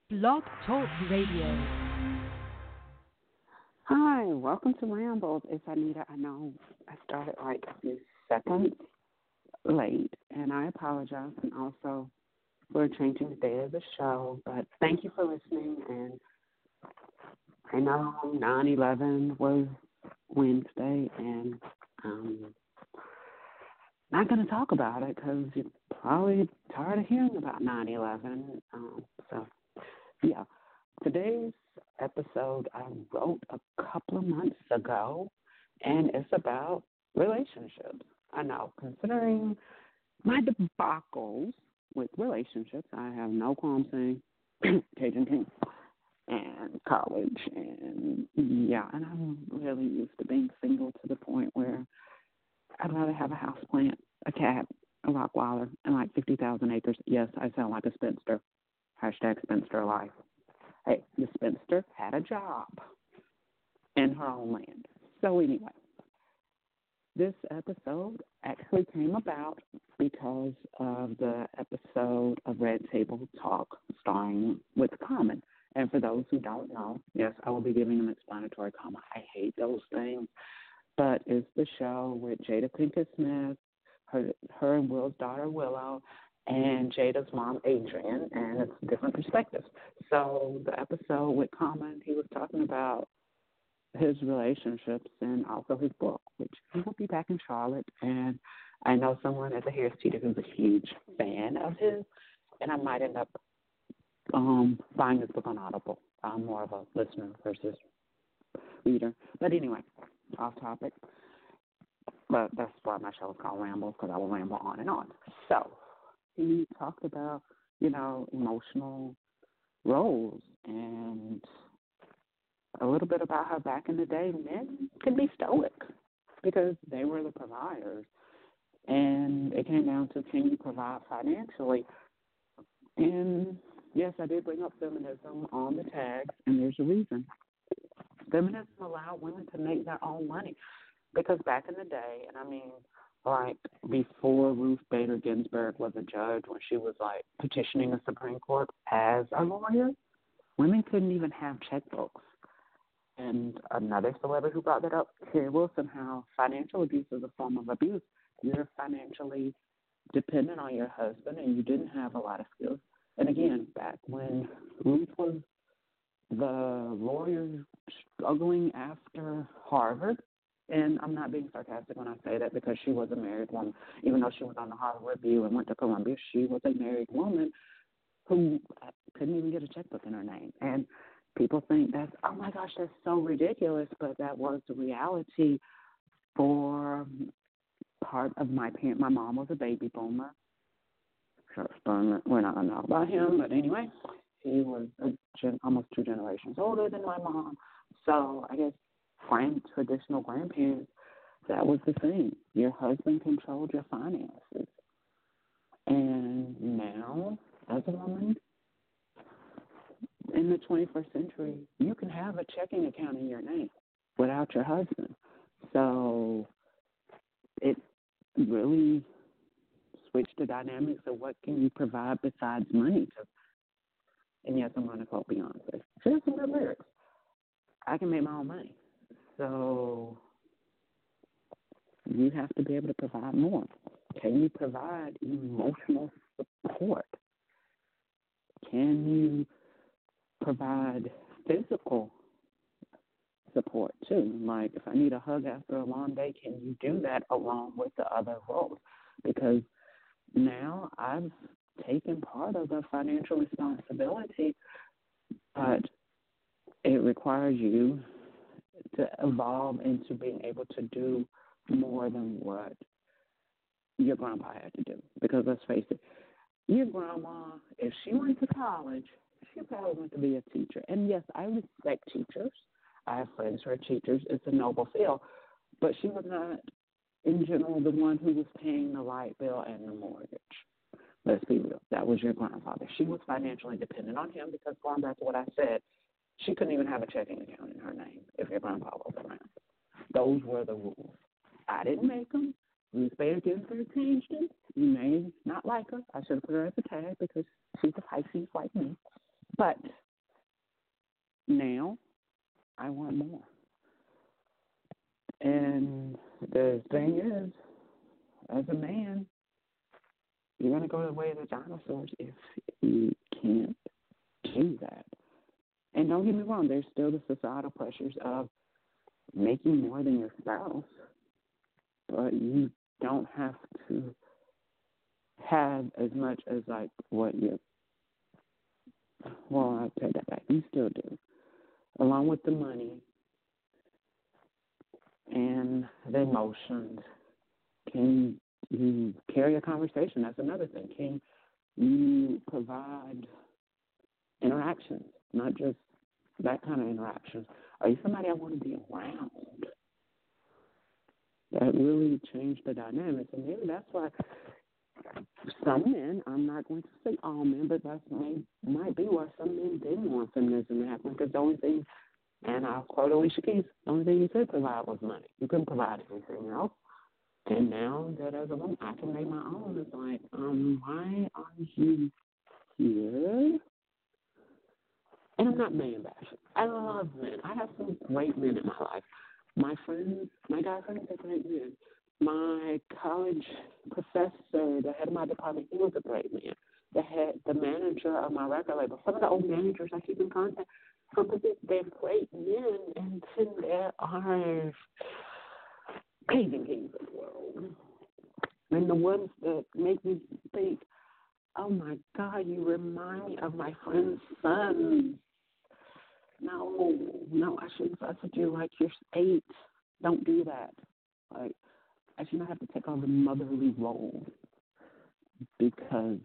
Blog Talk Radio. Hi, welcome to Rambles. It's Anita. I know I started like a few seconds late, and I apologize. And also, we're changing the day of the show, but thank you for listening. And I know 9/11 was Wednesday, and not going to talk about it because you're probably tired of hearing about 9/11. Yeah. Today's episode I wrote a couple of months ago, and it's about relationships. I know, considering my debacles with relationships, I have no qualms saying Cajun King and college, and I'm really used to being single to the point where I'd rather have a house plant, a cat, a Rottweiler, and like 50,000 acres. Yes, I sound like a spinster. Hashtag spinster life. Hey, the spinster had a job in her own land. So anyway, this episode actually came about because of the episode of Red Table Talk starring with Common. And for those who don't know, yes, I will be giving an explanatory comment. I hate those things. But it's the show with Jada Pinkett Smith, her and Will's daughter Willow, and Jada's mom, Adrian, and it's different perspectives. So the episode with Common, he was talking about his relationships and also his book, which he will be back in Charlotte. And I know someone at the Harris Teeter who's a huge fan of his, and I might end up buying this book on Audible. I'm more of a listener versus reader. But anyway, off topic. But that's why my show is called Rambles, because I will ramble on and on. So he talked about, emotional roles and a little bit about how back in the day men could be stoic because they were the providers. And it came down to, can you provide financially? And yes, I did bring up feminism on the tags, and there's a reason. Feminism allowed women to make their own money because back in the day, and I mean, like before Ruth Bader Ginsburg was a judge, when she was like petitioning the Supreme Court as a lawyer, women couldn't even have checkbooks. And another celebrity who brought that up, Kerry Wilson, how financial abuse is a form of abuse. You're financially dependent on your husband and you didn't have a lot of skills. And again, back when Ruth was the lawyer struggling after Harvard, and I'm not being sarcastic when I say that because she was a married woman. Even though she was on the Harvard Review and went to Columbia, she was a married woman who couldn't even get a checkbook in her name. And people think that's, oh my gosh, that's so ridiculous, but that was the reality for part of my parent. My mom was a baby boomer. We're not going to talk about him, but anyway, he was almost 2 generations older than my mom. So I guess traditional grandparents, that was the thing. Your husband controlled your finances. And now, as a woman, in the 21st century, you can have a checking account in your name without your husband. So it really switched the dynamics of what can you provide besides money. And yes, I'm going to quote Beyonce. She has some good lyrics. I can make my own money. So you have to be able to provide more. Can you provide emotional support? Can you provide physical support too? Like if I need a hug after a long day, can you do that along with the other roles? Because now I've taken part of the financial responsibility, but it requires you to evolve into being able to do more than what your grandpa had to do. Because let's face it, your grandma, if she went to college, she probably went to be a teacher. And yes, I respect teachers. I have friends who are teachers. It's a noble field. But she was not, in general, the one who was paying the light bill and the mortgage. Let's be real. That was your grandfather. She was financially dependent on him because, going back to what I said, she couldn't even have a checking account in her name if your grandpa was around. Those were the rules. I didn't make them. Ruth Bader Ginsburg changed it. You may not like her. I should have put her as a tag because she's a Pisces like me. But Now, I want more. And the thing is, as a man, you're going to go the way of the dinosaurs if you can't do that. And don't get me wrong, there's still the societal pressures of making more than your spouse, but you don't have to have as much as like what you. Well, I'll take that back. You still do, along with the money and the emotions. Can you carry a conversation? That's another thing. Can you provide interactions, not just that kind of interactions? Are you somebody I want to be around? That really changed the dynamics, and maybe that's why some men, I'm not going to say all men, but that might be why some men didn't want feminism to happen, because the only thing, and I'll quote Alicia Keys, the only thing you could provide was money. You couldn't provide anything else. And now that as a woman, I can make my own. It's like, why are you here? And I'm not man bashing. I love men. I have some great men in my life. My friends, my guy friends are great men. My college professor, the head of my department, he was a great man. The manager of my record label, some of the old managers I keep in contact, they're great men, and then there are pagan kings of the world. And the ones that make me think, oh my God, you remind me of my friend's son. No, I shouldn't fuss with you like you're 8. Don't do that. Like, I should not have to take on the motherly role because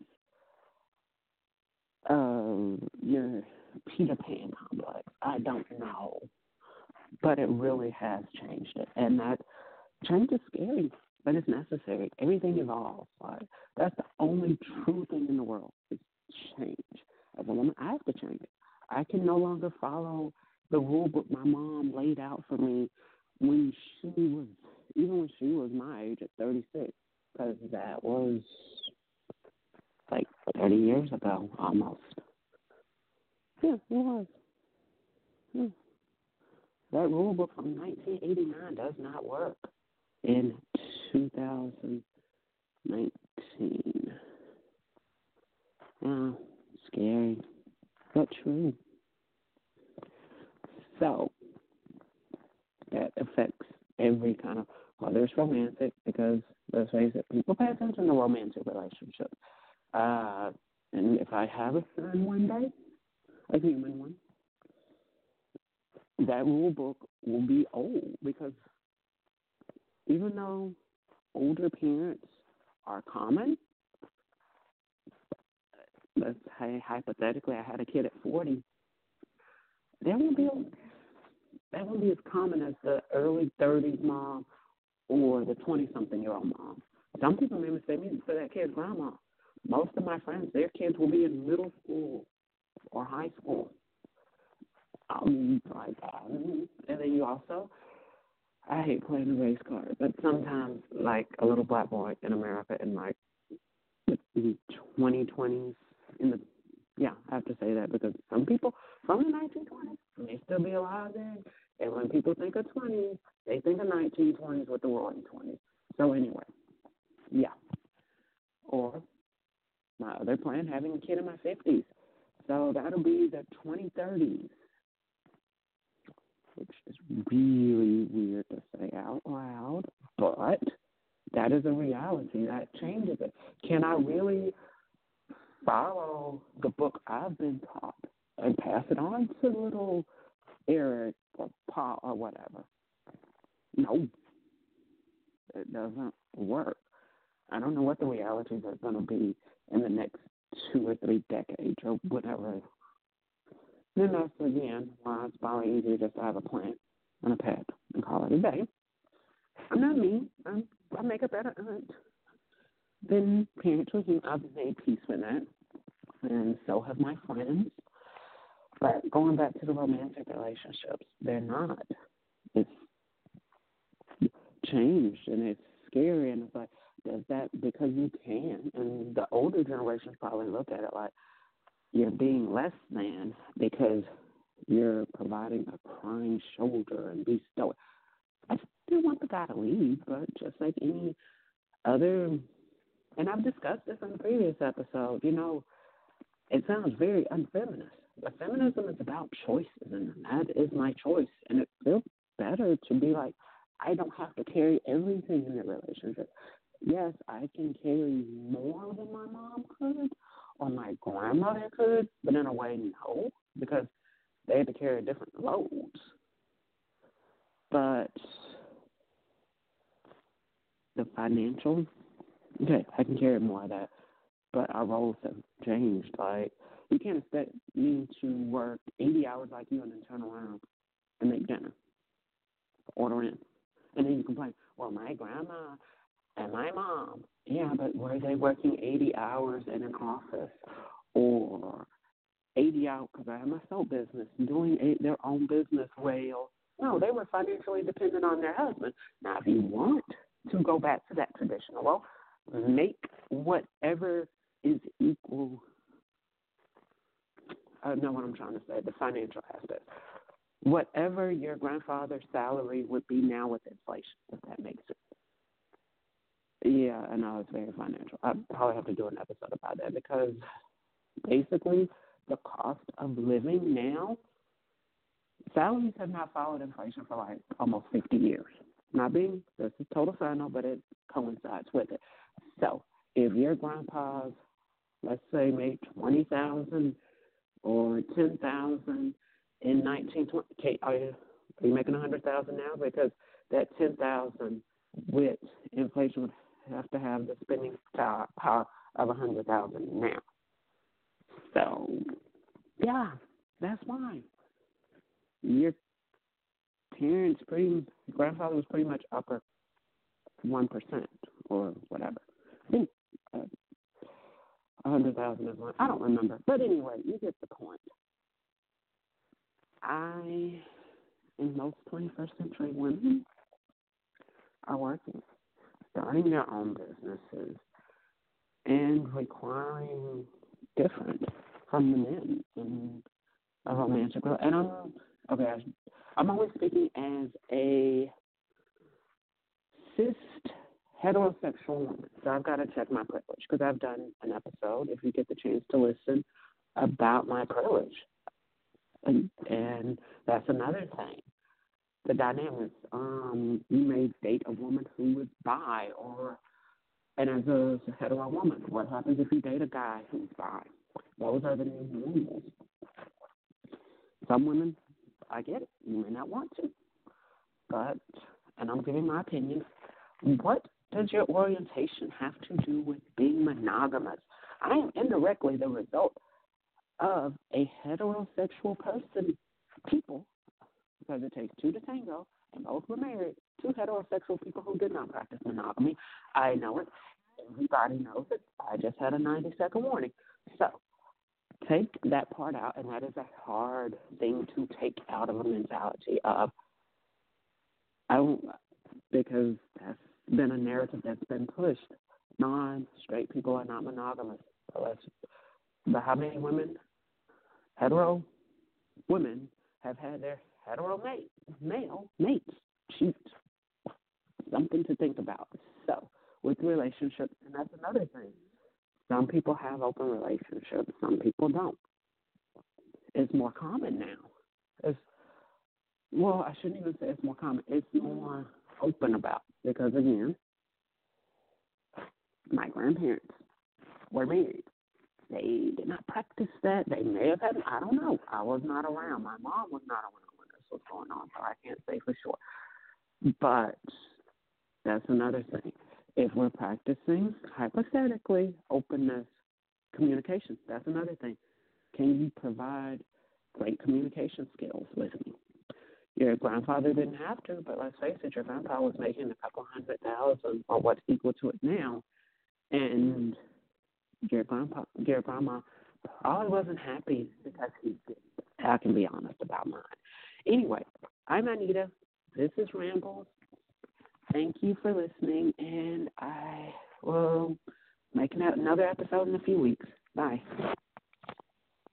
of your Peter Pan complex. I don't know. But it really has changed it. And that change is scary, but it's necessary. Everything evolves. Like, that's the only true thing in the world is change. As a woman, I have to change it. I can no longer follow the rule book my mom laid out for me when she was my age at 36, because that was like 30 years ago almost. Yeah, it was. Yeah. That rule book from 1989 does not work in 2019. Yeah, scary, but true. So that affects every kind of, whether it's romantic, because let's face it, people pay attention to romantic relationships. And if I have a son one day, a human one, that rule book will be old, because even though older parents are common, let's say hypothetically I had a kid at 40, that won't be as common as the early 30s mom or the 20-something-year-old mom. Some people may mistake me for that kid's grandma. Most of my friends, their kids will be in middle school or high school. And then you also, I hate playing the race card, but sometimes, like a little black boy in America in like the 2020s, I have to say that, because some people from the 1920s may still be alive then, and when people think of 20s, they think of 1920s with the roaring 20s. So anyway, yeah. Or my other plan, having a kid in my 50s. So that'll be the 2030s, which is really weird to say out loud, but that is a reality. That changes it. Can I really follow the book I've been taught and pass it on to little Eric or Paul or whatever? No, it doesn't work. I don't know what the realities are going to be in the next 2 or 3 decades or whatever. Then that's, again, why it's probably easier just to have a plant and a pet and call it a day. I'm not mean. I make a better aunt than parents with whom I've made peace with that, and so have my friends. But going back to the romantic relationships, they're not. It's changed, and it's scary, and it's like, does that because you can? And the older generations probably look at it like you're being less than because you're providing a crying shoulder and be stoic. I still want the guy to leave, but just like any other, and I've discussed this in the previous episode, it sounds very unfeminist. But feminism is about choices, and that is my choice. And it feels better to be like, I don't have to carry everything in the relationship. Yes, I can carry more than my mom could or my grandmother could, but in a way, no, because they had to carry different loads. But the financial, okay, I can carry more of that, but our roles have changed. Like, you can't expect me to work 80 hours like you and then turn around and make dinner, order in. And then you complain, well, my grandma and my mom, yeah, but were they working 80 hours in an office or 80 hours, because I have my soap business, doing their own business well? No, they were financially dependent on their husband. Now, if you want to go back to that traditional, well, make whatever is equal. I know what I'm trying to say, the financial aspect. Whatever your grandfather's salary would be now with inflation, if that makes sense. Yeah, I know it's very financial. I probably have to do an episode about that because basically the cost of living now, salaries have not followed inflation for like almost 50 years. This is total side note, but it coincides with it. So if your grandpa's, let's say, made 20,000 or 10,000 in 1920, okay, are you making 100,000 now? Because that 10,000 with inflation would have to have the spending power of 100,000 now. So yeah, that's why your grandfather was pretty much upper 1% or whatever. I think 100,000 is one. I don't remember, but anyway, you get the point. In most 21st century women are working, starting their own businesses, and requiring different from the men in a romantic relationship. And I'm only speaking as a cis heterosexual woman, so I've got to check my privilege because I've done an episode, if you get the chance to listen, about my privilege. And that's another thing. The dynamics. You may date a woman who is bi, and as a hetero woman, what happens if you date a guy who's bi? Those are the new normals. Some women, I get it, you may not want to, but, and I'm giving my opinion, what does your orientation have to do with being monogamous? I am indirectly the result of a heterosexual people, because it takes two to tango, and both were married, two heterosexual people who did not practice monogamy. I know it. Everybody knows it. I just had a 90-second warning. So take that part out, and that is a hard thing to take out of a mentality of, because that's been a narrative that's been pushed. Non-straight people are not monogamous. But how many hetero women, have had their hetero male mates cheat? Something to think about. So, with relationships, and that's another thing. Some people have open relationships. Some people don't. It's more common now. I shouldn't even say it's more common. It's more open about, because, again, my grandparents were married. They did not practice that. They may have had, I don't know. I was not around. My mom was not around when this was going on, so I can't say for sure. But that's another thing. If we're practicing, hypothetically, openness, communication, that's another thing. Can you provide great communication skills with me? Your grandfather didn't have to, but let's face it, your grandpa was making a couple 100,000 or what's equal to it now, and your grandma probably wasn't happy because he did. I can be honest about mine. Anyway, I'm Anita. This is Rambles. Thank you for listening, and I will make another episode in a few weeks. Bye.